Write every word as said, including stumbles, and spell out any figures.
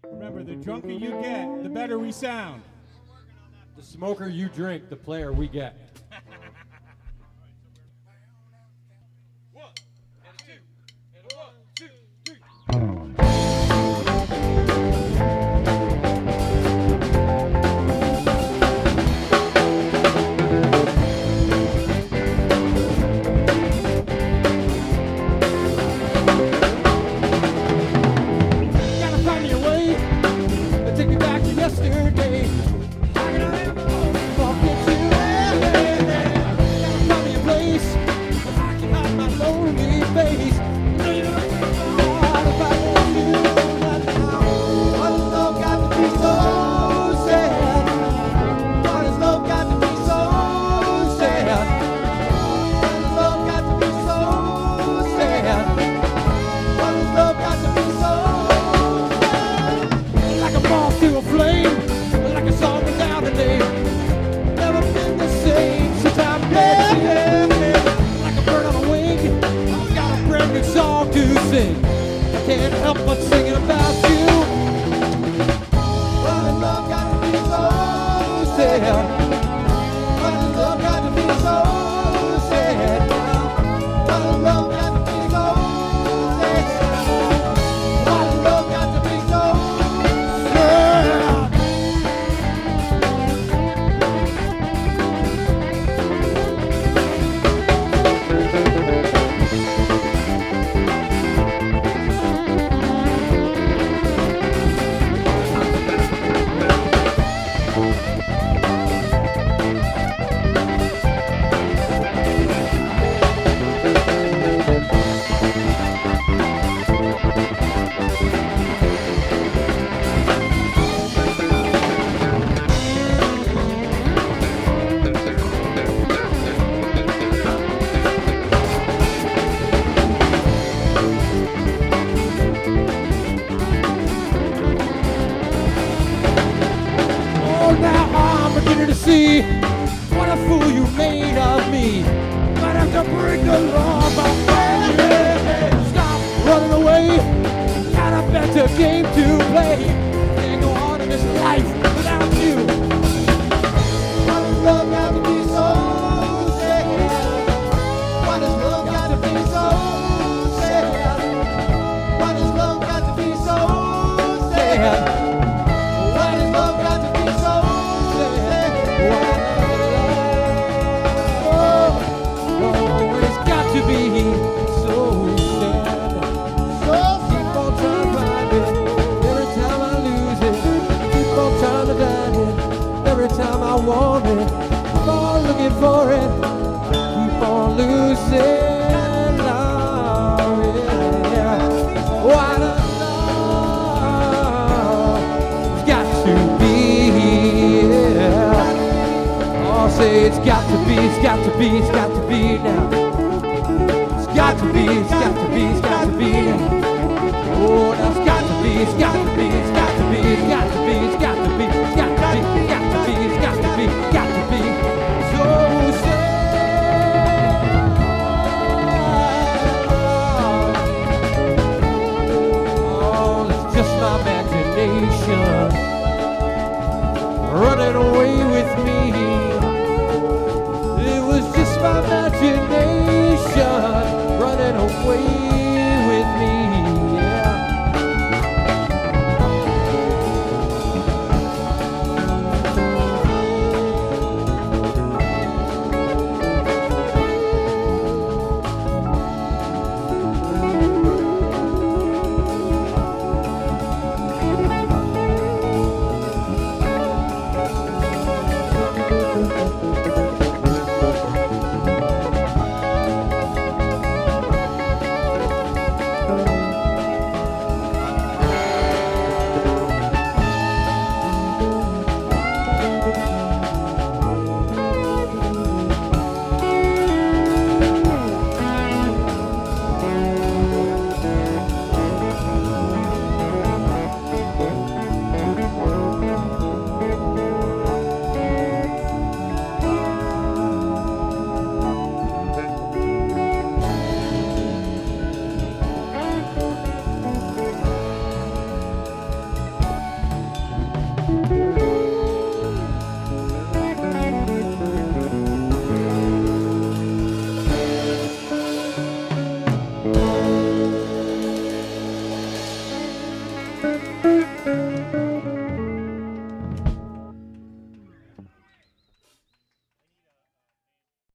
Remember, the drunker you get, the better we sound. The smoker you drink, the player we get. One, and a two, and a one, two, three. Gotta find me a way to take me back to yesterday. How can I ever forget you? Gotta find me a place where I can hide my lonely face. No, you don't know if I want you right now. Why does love got to be so sad? Why does love got to be so sad? Why does love got to be so sad? Why does love got to be so sad? Like a moth to a flame, like a song without a name. Never been the same since I met you. Like a bird on a wing, I've got a brand new song to sing. I can't help but singing about you. Why does love got to be so sad? Why does love got to be so sad? Why does love got to be so sad? Why does love got to be so sad? Oh, now I'm beginning to see what a fool you made of me. Might have to break the law, my friend. Stop running away. Got a better game to play. Can't go on in this life without you. Why does love got to be so sad? Why does love got to be so sad? Why does love got to be so sad? Why does love got to be so sad? Why? Oh, it's got to be so sad. So keep on trying to find it. Every time I lose it, keep on trying to find it. Every time I want it, keep on looking for it. Keep on losing love, yeah. Why does love got to be? Yeah. Oh, say it's got to be, it's got to be, it's got to be now. It's got to be, it's got to be, it's got to be now. Oh, now it's got to be, it's got to be, it's got to be, it's got to be, it's got to be, it's got to be, it's got to be, it's got to be, it's got to be so sad. Oh, it's just my imagination running away